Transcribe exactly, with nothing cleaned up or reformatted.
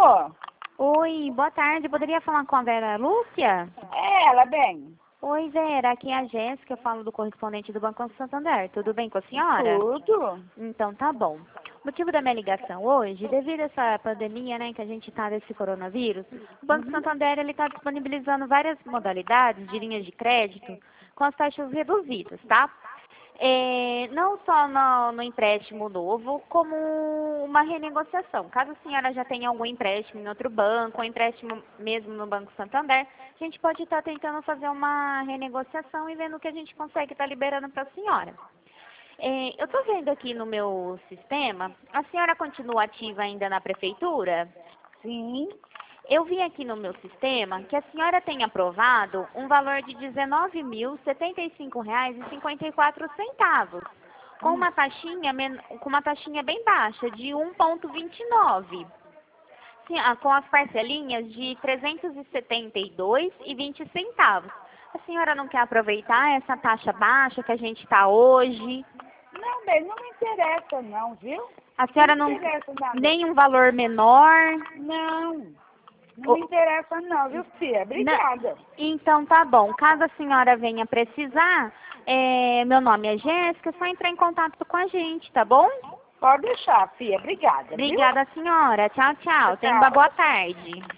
Alô? Oi, boa tarde. Poderia falar com a Vera Lúcia? É ela, bem. Oi, Vera. Aqui é a Jéssica. Eu falo do correspondente do Banco Santander. Tudo bem com a senhora? Tudo. Então tá bom. O motivo da minha ligação hoje, devido a essa pandemia, né, que a gente tá desse coronavírus, o Banco Santander ele está disponibilizando várias modalidades de linhas de crédito com as taxas reduzidas, tá? É, não só no, no empréstimo novo, como uma renegociação. Caso a senhora já tenha algum empréstimo em outro banco, ou empréstimo mesmo no Banco Santander, a gente pode estar tentando fazer uma renegociação e vendo o que a gente consegue estar liberando para a senhora. É, eu estou vendo aqui no meu sistema, a senhora continua ativa ainda na prefeitura? Sim. Eu vi aqui no meu sistema que a senhora tem aprovado um valor de dezenove mil setenta e cinco reais e cinquenta e quatro centavos, com uma taxinha, men- com uma taxinha bem baixa, de um vírgula vinte e nove. Sim, ah, com as parcelinhas de trezentos e setenta e dois reais e vinte centavos. A senhora não quer aproveitar essa taxa baixa que a gente está hoje? Não, bem, não me interessa não, viu? A senhora Não não... me interessa nada. Nem um valor menor? Não. Não Ô, me interessa não, viu, filha? Obrigada. Então tá bom. Caso a senhora venha precisar, é, meu nome é Jéssica, é só entrar em contato com a gente, tá bom? Pode deixar, filha. Obrigada, viu? Obrigada, senhora. Tchau, tchau. Tenha uma Tchau. boa tarde.